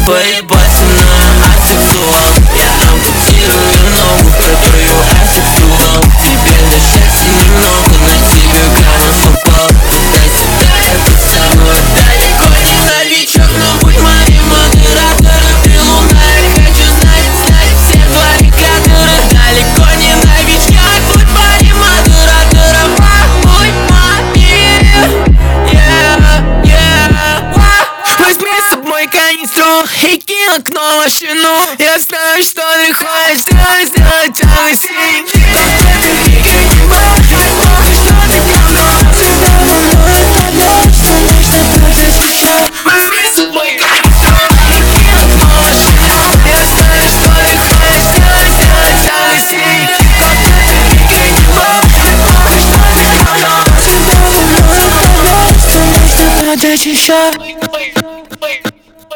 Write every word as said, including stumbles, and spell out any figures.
поебаться на асексуал. Я ампутирую ногу, в которую асексуал. Тебе дышаться немного, на тебе градус упал. Туда-сюда, это самое далеко не новичок, но будь моим модератором. Ты луна, я хочу знать, знать все твои кадры. Далеко не новичок, будь моим модератором. Будь моим, yeah, yeah. Возьми с собой канистру и кинь окно в машину. Я знаю, что ты хочешь сделать, сделать алый синий. Но в этой игре не может быть, что ты говно. Тебя волнует одно, что нужно процесс еще. Возьми с собой канистру и кинь окно в машину. Я знаю, что ты хочешь сделать, сделать алый синий. Но в этой игре не может быть, что ты говно. Тебя волнует одно, что нужно процесс еще.